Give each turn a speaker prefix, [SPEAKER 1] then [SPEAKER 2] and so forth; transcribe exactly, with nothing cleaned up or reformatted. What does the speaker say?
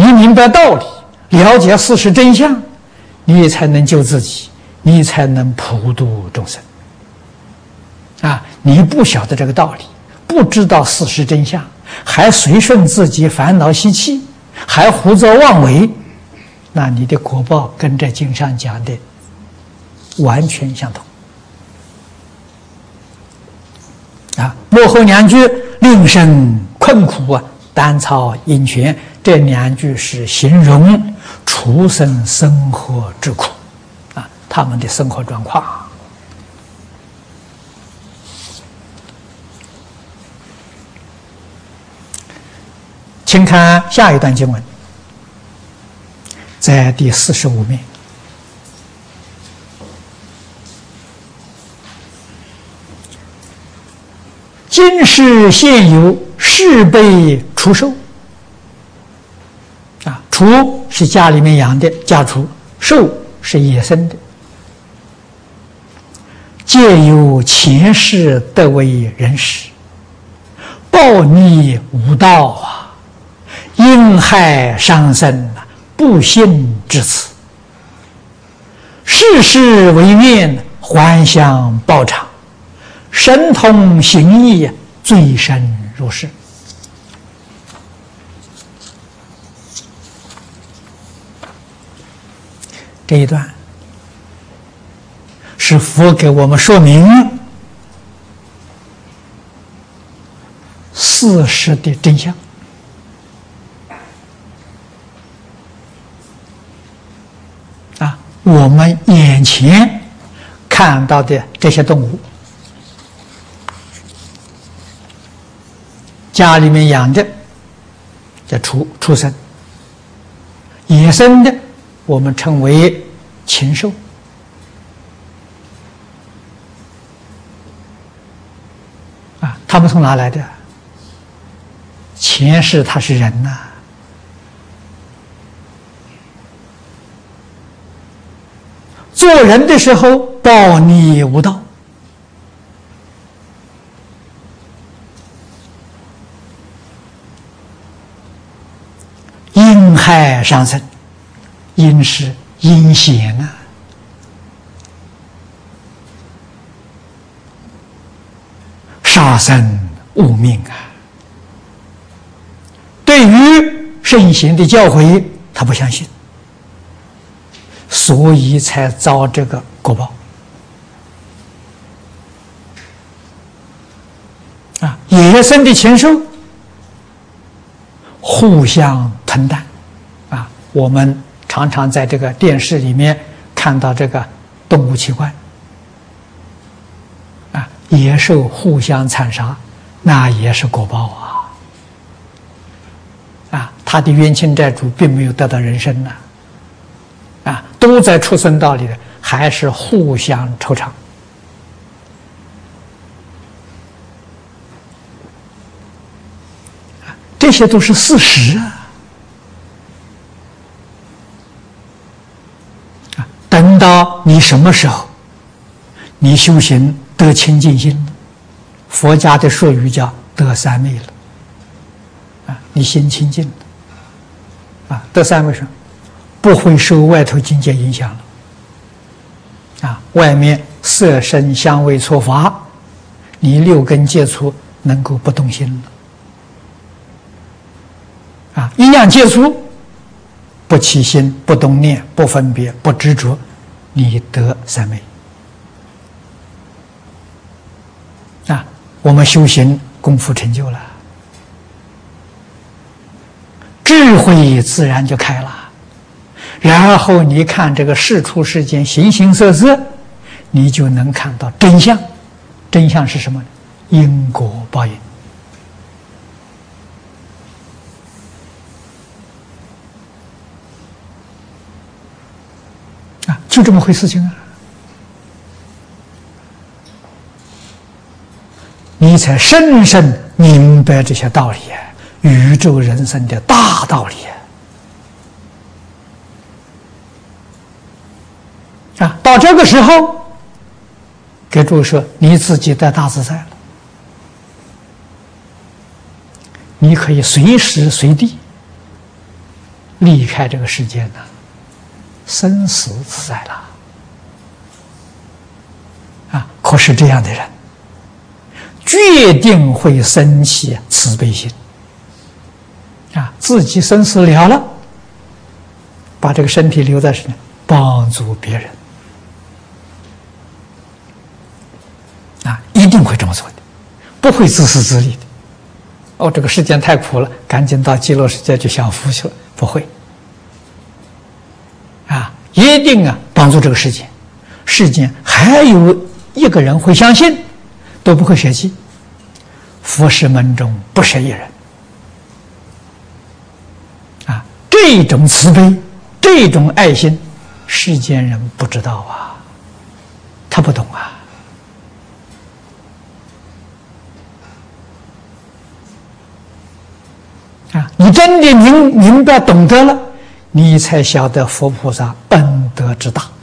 [SPEAKER 1] 你明白道理，了解事实真相，你才能救自己，你才能普度众生。啊，你不晓得这个道理，不知道事实真相，还随顺自己烦恼习气，还胡作妄为，那你的果报跟这经上讲的完全相同。啊，幕后两句令生困苦啊，单操阴泉，这两句是形容畜生生活之苦啊，他们的生活状况。请看下一段经文，在第四十五面。今世现有事被畜兽啊，畜是家里面养的家畜，兽是野生的，皆有前世得为人时，暴逆无道啊，因害伤身，不信至此，世事为念，还乡报偿，神通行义，罪深如是。这一段是佛给我们说明事实的真相。啊，我们眼前看到的这些动物，家里面养的叫畜畜生，野生的我们称为禽兽。啊，他们从哪来的？前世他是人呐、啊，做人的时候暴逆无道，因害伤身，因是阴险啊，杀生无命啊。对于圣贤的教诲，他不相信，所以才遭这个果报啊！野生的禽兽互相吞啖啊！我们常常在这个电视里面看到这个动物奇观啊，野兽互相残杀，那也是果报啊！啊，他的冤亲债主并没有得到人身呐、啊，啊，都在畜生道里的，还是互相酬偿。啊，这些都是事实啊！啊，等到你什么时候，你修行得清净心，佛家的术语叫得三昧了。你心清净了，啊，得三昧是不会受外头境界影响了，啊，外面色声香味触法，你六根接触能够不动心了，啊，一样接触，不起心，不动念，不分别，不执着，你得三昧，啊，我们修行功夫成就了。智慧自然就开了，然后你看这个世出世间形形色色，你就能看到真相。真相是什么呢？因果报应啊，就这么回事情啊，你才深深明白这些道理啊，宇宙人生的大道理啊！到这个时候，给诸位说，你自己得大自在了，你可以随时随地离开这个世间呢，生死自在了啊！可是这样的人，决定会生起慈悲心啊！自己生死了了，把这个身体留在身上，帮助别人啊！一定会这么做的，不会自私自利的。哦，这个世间太苦了，赶紧到极乐世界去享福去了，不会啊！一定啊，帮助这个世界。世间还有一个人会相信，都不会舍弃。佛事门中不舍一人啊！这种慈悲，这种爱心，世间人不知道啊，他不懂啊。啊，你真的明明白懂得了，你才晓得佛菩萨恩德之大。